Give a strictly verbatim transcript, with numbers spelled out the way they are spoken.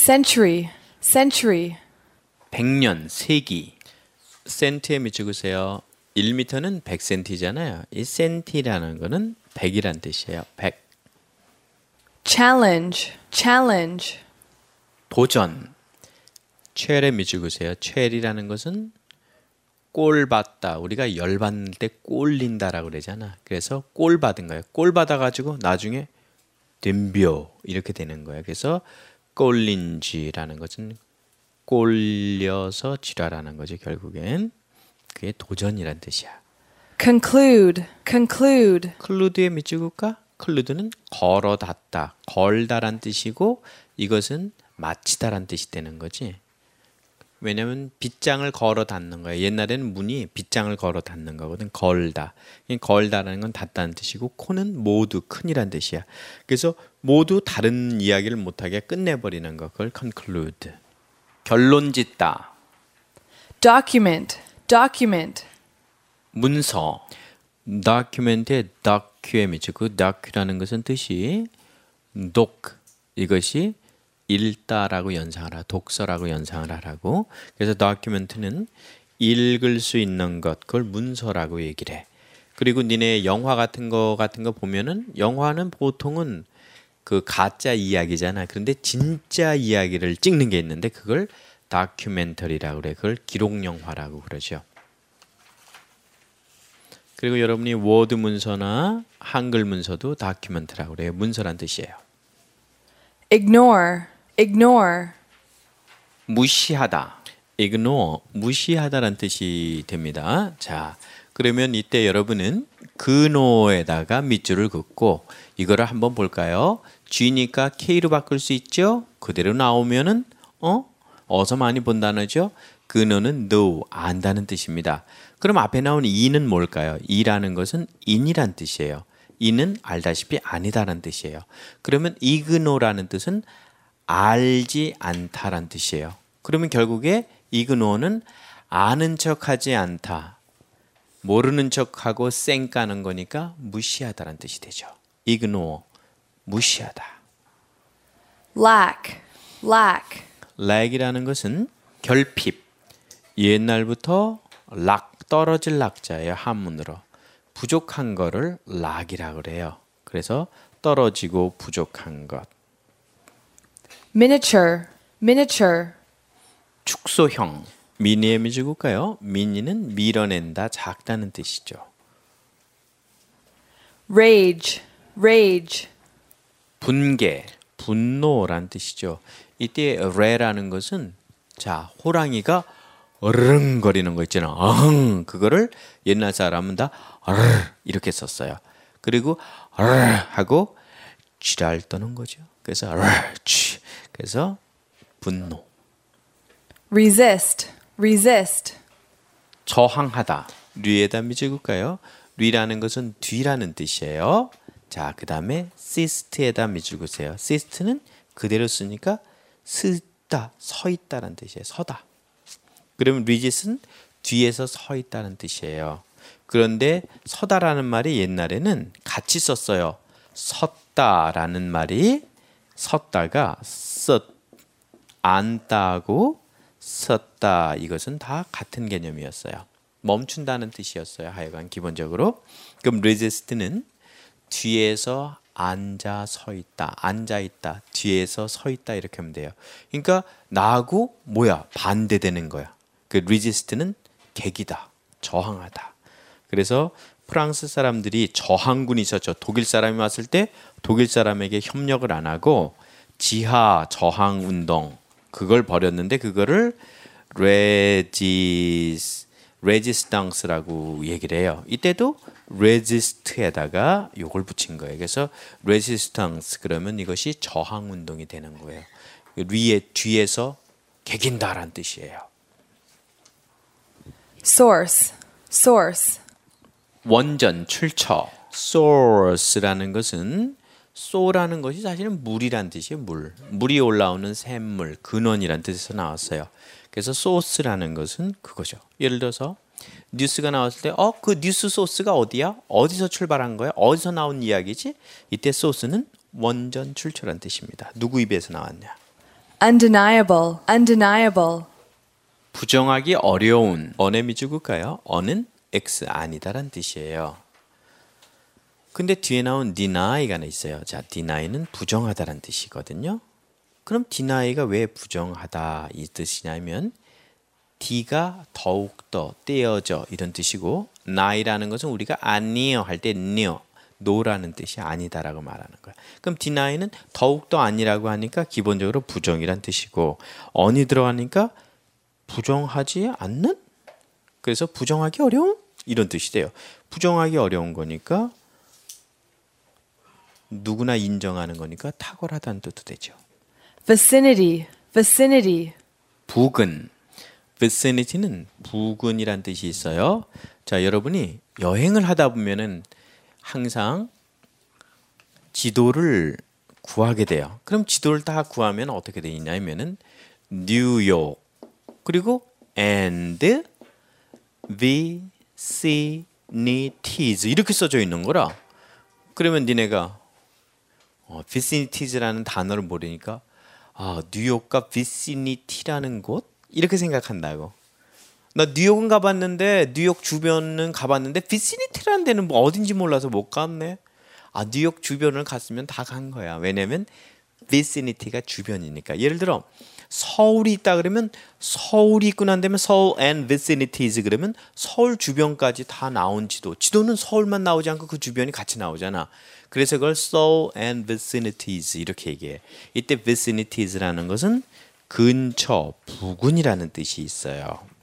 century, century. 백년, 세기. 센티에 밑줄그세요. 일 미터는 백 센티잖아요. 이 센티라는 거는 백이란 뜻이에요. 백. challenge, challenge. 도전. 첼에 밑줄그세요. 첼이라는 것은 꼴 받다. 우리가 열받을 때 꼴린다라고 그러잖아. 그래서 꼴 받은 거예요. 꼴 받아가지고 나중에 덤벼 이렇게 되는 거예요. 그래서 꼴린지라는 것은 꼴려서 지랄하는 거죠. 결국엔 그게 도전이란 뜻이야. conclude, conclude. 클루드에 밑줄글까? 클루드는 걸어닫다, 걸다란 뜻이고 이것은 마치다란 뜻이 되는 거지. 왜냐하면 빗장을 걸어 닫는 거예요. 옛날에는 문이 빗장을 걸어 닫는 거거든. 걸다. 걸다라는 건 닫다는 뜻이고 코는 모두 큰이란 뜻이야. 그래서 모두 다른 이야기를 못하게 끝내버리는 거. 그걸 conclude. 결론 짓다. document, document. 문서. document의 docu에 미쳐. 그 docu라는 것은 뜻이 doc. 이것이 읽다라고 연상을 하라. 독서라고 연상을 하라고. 그래서 document는 읽을 수 있는 것. 그걸 문서라고 얘기를 해. 그리고 니네 영화 같은 거 같은 거 보면은 영화는 보통은 그 가짜 이야기잖아. 그런데 진짜 이야기를 찍는 게 있는데 그걸 다큐멘터리라고 그래. 그걸 기록 영화라고 그러죠. 그리고 여러분이 워드 문서나 한글 문서도 다큐멘트라고 그래요. 문서란 뜻이에요. ignore, ignore. 무시하다. ignore, 무시하다란 뜻이 됩니다. 자, 그러면 이때 여러분은 근호에다가 밑줄을 긋고 이거를 한번 볼까요? G니까 K로 바꿀 수 있죠? 그대로 나오면은 어? 어서 많이 본 단어죠? 근호는 know, 안다는 뜻입니다. 그럼 앞에 나온 이는 뭘까요? 이라는 것은 in이란 뜻이에요. 이는 알다시피 아니다라는 뜻이에요. 그러면 이그노라는 뜻은 알지 않다라는 뜻이에요. 그러면 결국에 이그노는 아는 척하지 않다. 모르는 척하고 쌩 까는 거니까 무시하다라는 뜻이 되죠. 이그노, 무시하다. lack, lack. lack이라는 것은 결핍. 옛날부터 락, 떨어질 락자예요. 한문으로. 부족한 거를 lack이라고 그래요. 그래서 떨어지고 부족한 것. miniature, miniature. 축소형. 미니에 미주국가요. 미니는 밀어낸다, 작다는 뜻이죠. rage, rage. 분개, 분노란 뜻이죠. 이때 레라는 것은 자 호랑이가 어릉거리는 거 있잖아. 어흥, 그거를 옛날 사람은 다 어르 이렇게 썼어요. 그리고 어르 하고 쥐랄 떠는 거죠. 그래서 어르 쥐. 그래서 분노. resist, resist. 저항하다. 류에다 미줄까요? 류라는 것은 뒤라는 뜻이에요. 자, 그 다음에 시스트에다 미줄구세요. 시스트는 그대로 쓰니까 쓰다, 서 있다는 뜻이에요. 서다. 그러면 resist는 뒤에서 서 있다는 뜻이에요. 그런데 서다라는 말이 옛날에는 같이 썼어요. 섰다라는 말이 섰다가 섰, 앉다고 섰다 이것은 다 같은 개념이었어요. 멈춘다는 뜻이었어요. 하여간 기본적으로. 그럼 resist는 뒤에서 앉아 서 있다. 앉아 있다. 뒤에서 서 있다 이렇게 하면 돼요. 그러니까 나하고 뭐야? 반대되는 거야. 그 resist는 객이다. 저항하다. 그래서 프랑스 사람들이 저항군이 있었죠. 독일 사람이 왔을 때 독일 사람에게 협력을 안 하고 지하 저항 운동 그걸 벌였는데 그거를 레지스 레지스탕스라고 얘기를 해요. 이때도 resist에다가 요걸 붙인 거예요. 그래서 resistance 그러면 이것이 저항 운동이 되는 거예요. 위에 뒤에서 개긴다라는 뜻이에요. source, source. 원전, 출처. source라는 것은 소라는 것이 사실은 물이란 뜻이에요. 물. 물이 올라오는 샘물, 근원이란 뜻에서 나왔어요. 그래서 소스라는 것은 그거죠. 예를 들어서 뉴스가 나왔을 때 어, 그 뉴스 소스가 어디야? 어디서 출발한 거야? 어디서 나온 이야기지? 이때 소스는 원전 출처란 뜻입니다. 누구 입에서 나왔냐? undeniable, undeniable, 부정하기 어려운. 어의 밑줄 그을까요? 어는 X 아니다란 뜻이에요. 근데 뒤에 나온 deny가 하나 있어요. 자, deny는 부정하다란 뜻이거든요. 그럼 deny가 왜 부정하다 이 뜻이냐면 D가 더욱더 떼어져 이런 뜻이고 나이라는 것은 우리가 아니요 할 때 니요 노라는 뜻이 아니다라고 말하는 거야. 그럼 deny는 더욱더 아니라고 하니까 기본적으로 부정이란 뜻이고 on이 들어가니까 부정하지 않는? 그래서 부정하기 어려운? 이런 뜻이 돼요. 부정하기 어려운 거니까 누구나 인정하는 거니까 탁월하다는 뜻도 되죠. vicinity, vicinity, 부근. vicinity는 부근이란 뜻이 있어요. 자, 여러분이 여행을 하다 보면은 항상 지도를 구하게 돼요. 그럼 지도를 다 구하면 어떻게 돼 있냐면은 뉴욕 그리고 and vicinities 이렇게 써져 있는 거라. 그러면 니네가 어, vicinities라는 단어를 모르니까 아, 뉴욕과 vicinity라는 곳 이렇게 생각한다고. 나 뉴욕은 가봤는데 뉴욕 주변은 가봤는데 vicinity라는 데는 뭐 어딘지 몰라서 못 갔네. 아, 뉴욕 주변을 갔으면 다 간 거야. 왜냐면 vicinity가 주변이니까. 예를 들어 서울이 있다 그러면 서울이 있고 난 다음에 서울 and vicinities 그러면 서울 주변까지 다 나온 지도. 지도는 서울만 나오지 않고 그 주변이 같이 나오잖아. 그래서 그걸 Seoul and vicinities 이렇게 얘기해. 이때 vicinities라는 것은 근처, 부근이라는 뜻이 있어요.